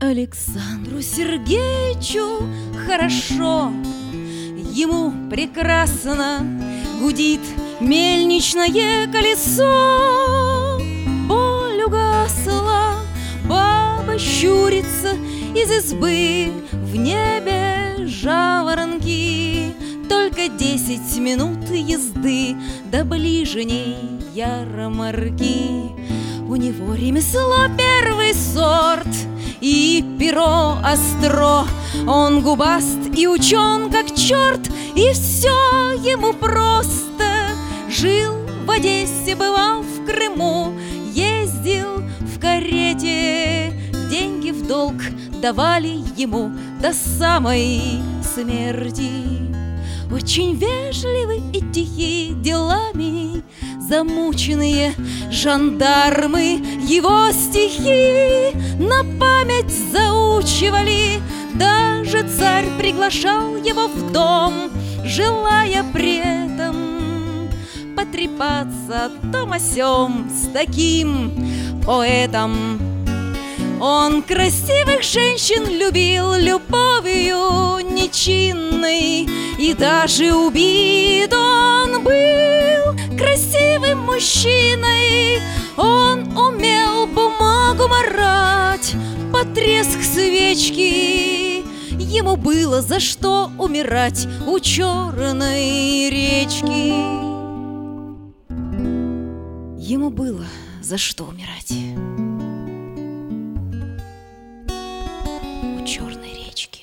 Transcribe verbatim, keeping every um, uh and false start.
Александру Сергеевичу хорошо, ему прекрасно гудит мельничное колесо. Боль угасла, баба щурится из избы, в небе жаворонки. Только десять минут езды до ближней ярмарки. У него ремесло первый сорт и перо остро. Он губаст и учен как черт, и все ему просто. Жил в Одессе, бывал в Крыму, ездил в карете. Деньги в долг давали ему до самой смерти. Очень вежливы и тихи делами замученные жандармы его стихи на память заучивали. Даже царь приглашал его в дом, желая при этом потрепаться о том о сём с таким поэтом. Он красивых женщин любил любовью нечинной, и даже убит он был красивым мужчиной. Он умел бумагу марать под треск свечки. Ему было за что умирать у Черной речки. Ему было за что умирать у Черной речки.